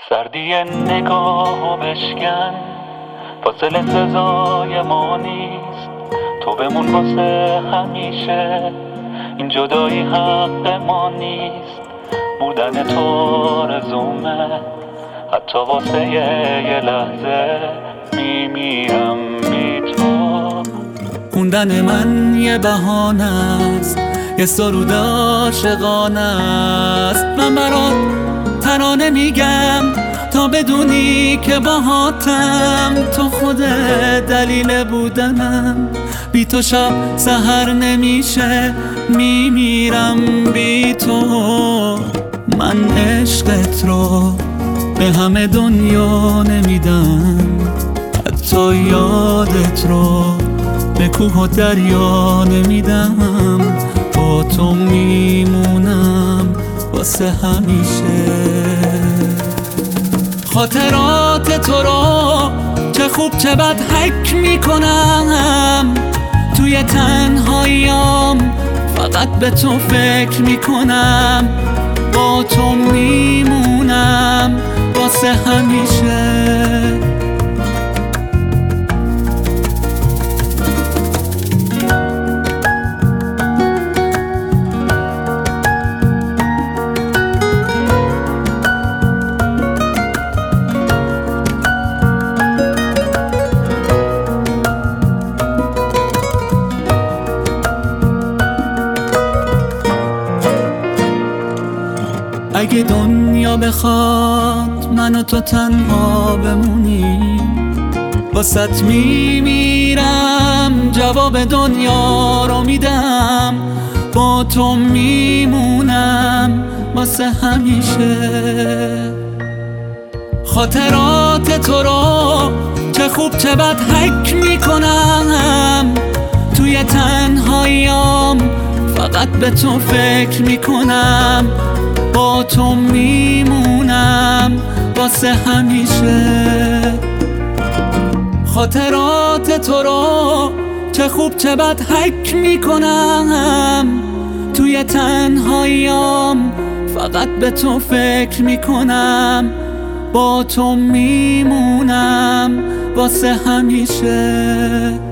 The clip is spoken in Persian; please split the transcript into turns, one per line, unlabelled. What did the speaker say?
سردی نگاهو بشکن، فاصله سزای ما نیست. تو بمون واسه همیشه، این جدایی حق ما نیست. بودن تو آرزومه، حتی واسه یه لحظه میمیرم بی تو.
خوندن من یه بهانه است، یه سرود عاشقانه است. من برات ترانه میگم تا بدونی که باهاتم. تو خود دلیل بودنم، بی تو شب سحر نمیشه، میمیرم بی تو. من عشقت رو به همه دنیا نمیدم، حتی یادت رو به کوه و دریا نمیدم. با تو میمونم واسه همیشه. خاطرات تو رو چه خوب چه بد حک میکنم، توی تنهاییام فقط به تو فکر میکنم. با تو میمونم واسه همیشه. اگه دنیا بخواد من و تو تنها بمونیم، واسط میمیرم، جواب دنیا رو میدم. با تو میمونم واسه همیشه. خاطرات تو رو چه خوب چه بد حک میکنم، توی تنهاییام فقط به تو فکر میکنم. با تو میمونم واسه همیشه. خاطرات تو رو چه خوب چه بد حک میکنم، توی تنهاییام فقط به تو فکر میکنم. با تو میمونم واسه همیشه.